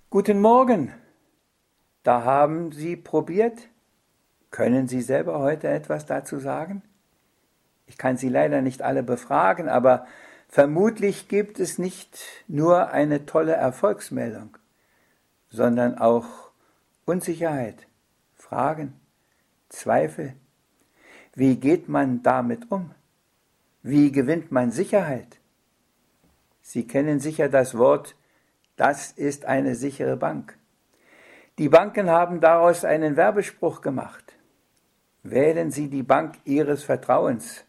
Guten Morgen. Da haben Sie probiert? Können Sie selber heute etwas dazu sagen? Ich kann Sie leider nicht alle befragen, aber vermutlich gibt es nicht nur eine tolle Erfolgsmeldung, sondern auch Unsicherheit, Fragen, Zweifel. Wie geht man damit um? Wie gewinnt man Sicherheit? Sie kennen sicher das Wort, das ist eine sichere Bank. Die Banken haben daraus einen Werbespruch gemacht. Wählen Sie die Bank Ihres Vertrauens.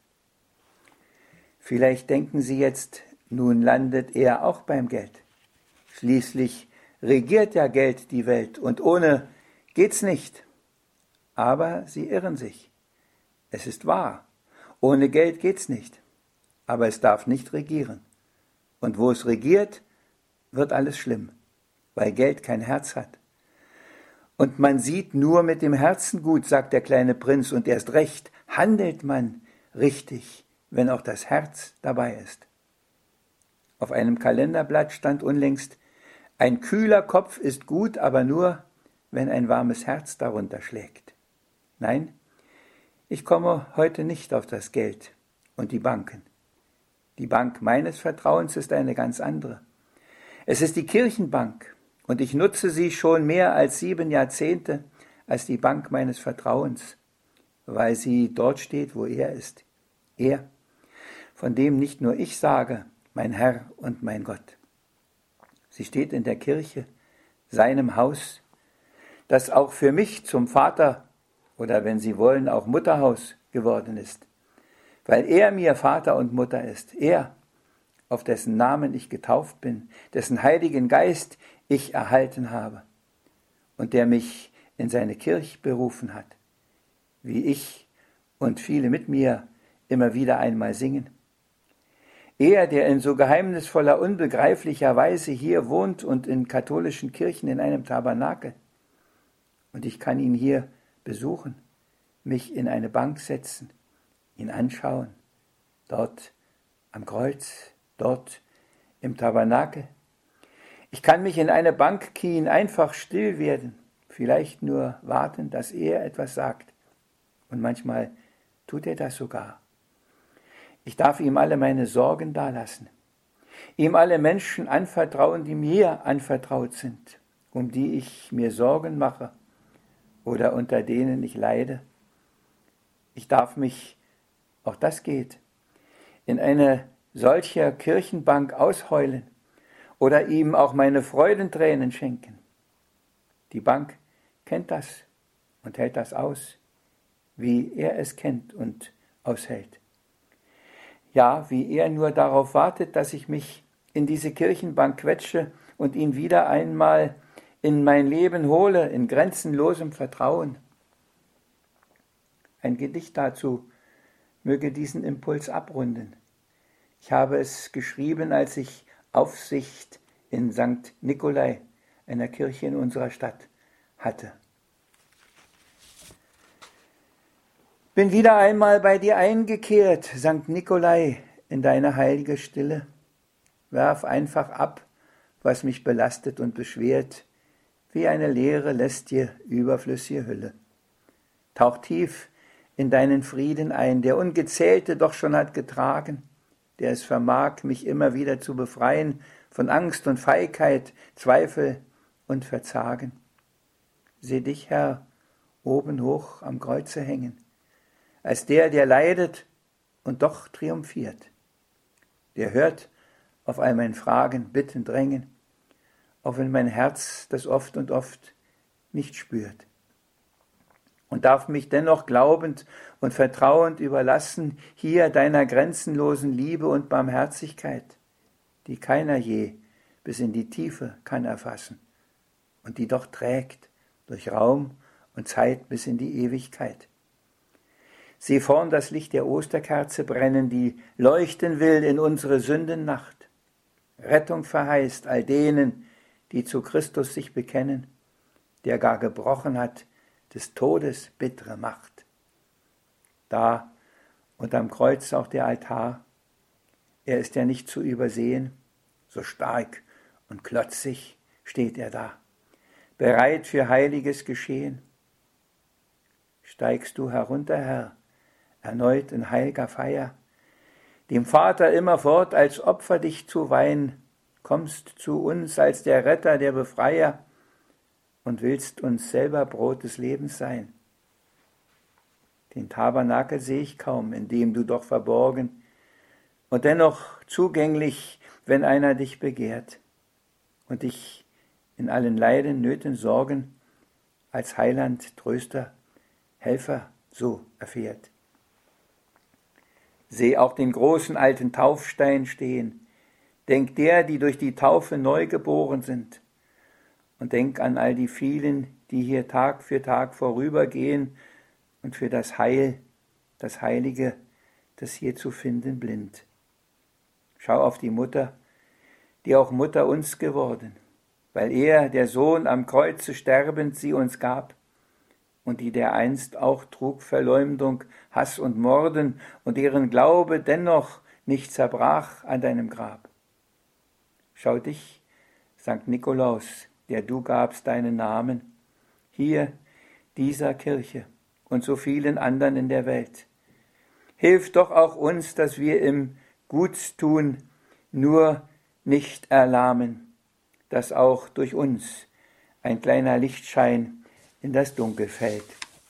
Vielleicht denken Sie jetzt, nun landet er auch beim Geld. Schließlich regiert ja Geld die Welt und ohne geht's nicht. Aber Sie irren sich. Es ist wahr, ohne Geld geht's nicht. Aber es darf nicht regieren. Und wo es regiert, wird alles schlimm, weil Geld kein Herz hat. Und man sieht nur mit dem Herzen gut, sagt der kleine Prinz, und erst recht handelt man richtig, wenn auch das Herz dabei ist. Auf einem Kalenderblatt stand unlängst, ein kühler Kopf ist gut, aber nur, wenn ein warmes Herz darunter schlägt. Nein, ich komme heute nicht auf das Geld und die Banken. Die Bank meines Vertrauens ist eine ganz andere. Es ist die Kirchenbank. Und ich nutze sie schon mehr als 7 Jahrzehnte als die Bank meines Vertrauens, weil sie dort steht, wo er ist. Er, von dem nicht nur ich sage, mein Herr und mein Gott. Sie steht in der Kirche, seinem Haus, das auch für mich zum Vater oder wenn Sie wollen auch Mutterhaus geworden ist, weil er mir Vater und Mutter ist. Er, auf dessen Namen ich getauft bin, dessen Heiligen Geist ich erhalten habe und der mich in seine Kirche berufen hat, wie ich und viele mit mir immer wieder einmal singen. Er, der in so geheimnisvoller, unbegreiflicher Weise hier wohnt und in katholischen Kirchen in einem Tabernakel. Und ich kann ihn hier besuchen, mich in eine Bank setzen, ihn anschauen, dort am Kreuz, dort im Tabernakel. Ich kann mich in eine Bank knien, einfach still werden, vielleicht nur warten, dass er etwas sagt. Und manchmal tut er das sogar. Ich darf ihm alle meine Sorgen dalassen, ihm alle Menschen anvertrauen, die mir anvertraut sind, um die ich mir Sorgen mache oder unter denen ich leide. Ich darf mich, auch das geht, in eine solche Kirchenbank ausheulen oder ihm auch meine Freudentränen schenken. Die Bank kennt das und hält das aus, wie er es kennt und aushält. Ja, wie er nur darauf wartet, dass ich mich in diese Kirchenbank quetsche und ihn wieder einmal in mein Leben hole, in grenzenlosem Vertrauen. Ein Gedicht dazu möge diesen Impuls abrunden. Ich habe es geschrieben, als ich Aufsicht in St. Nikolai, einer Kirche in unserer Stadt, hatte. Bin wieder einmal bei dir eingekehrt, St. Nikolai, in deine heilige Stille. Werf einfach ab, was mich belastet und beschwert, wie eine leere, lästige, überflüssige Hülle. Tauch tief in deinen Frieden ein, der Ungezählte doch schon hat getragen, der es vermag, mich immer wieder zu befreien von Angst und Feigheit, Zweifel und Verzagen. Seh dich, Herr, oben hoch am Kreuze hängen, als der leidet und doch triumphiert. Der hört auf all mein Fragen, Bitten, Drängen, auch wenn mein Herz das oft und oft nicht spürt. Und darf mich dennoch glaubend und vertrauend überlassen, hier deiner grenzenlosen Liebe und Barmherzigkeit, die keiner je bis in die Tiefe kann erfassen und die doch trägt durch Raum und Zeit bis in die Ewigkeit. Seh vorn das Licht der Osterkerze brennen, die leuchten will in unsere Sündennacht. Rettung verheißt all denen, die zu Christus sich bekennen, der gar gebrochen hat des Todes bittere Macht. Da unterm Kreuz auch der Altar, er ist ja nicht zu übersehen, so stark und klotzig steht er da. bereit für heiliges Geschehen. Steigst du herunter, Herr, erneut in heiliger Feier, dem Vater immerfort als Opfer dich zu weihen, kommst zu uns als der Retter, der Befreier und willst uns selber Brot des Lebens sein. Den Tabernakel sehe ich kaum, in dem du doch verborgen und dennoch zugänglich, wenn einer dich begehrt und dich in allen Leiden, Nöten, Sorgen als Heiland, Tröster, Helfer so erfährt. Seh auch den großen alten Taufstein stehen, denk der, die durch die Taufe neu geboren sind, und denk an all die vielen, die hier Tag für Tag vorübergehen und für das Heil, das Heilige, das hier zu finden blind. Schau auf die Mutter, die auch Mutter uns geworden, weil er, der Sohn, am Kreuze sterbend sie uns gab, und die dereinst auch trug Verleumdung, Hass und Morden, und deren Glaube dennoch nicht zerbrach an deinem Grab. Schau dich, Sankt Nikolaus, der du gabst deinen Namen, hier dieser Kirche und so vielen anderen in der Welt. Hilf doch auch uns, dass wir im Gutstun nur nicht erlahmen, dass auch durch uns ein kleiner Lichtschein in das Dunkel fällt.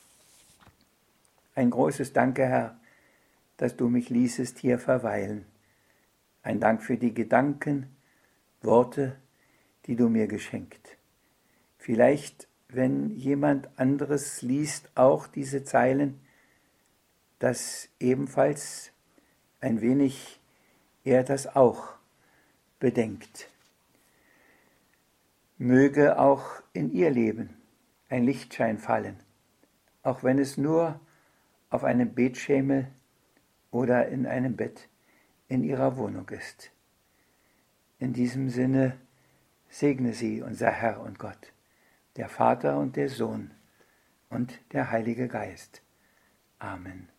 Ein großes Danke, Herr, dass du mich ließest hier verweilen. Ein Dank für die Gedanken, Worte, die du mir geschenkt. Vielleicht, wenn jemand anderes liest, auch diese Zeilen, dass ebenfalls ein wenig er das auch bedenkt. Möge auch in ihr Leben ein Lichtschein fallen, auch wenn es nur auf einem Betschemel oder in einem Bett in ihrer Wohnung ist. In diesem Sinne segne sie unser Herr und Gott, der Vater und der Sohn und der Heilige Geist. Amen.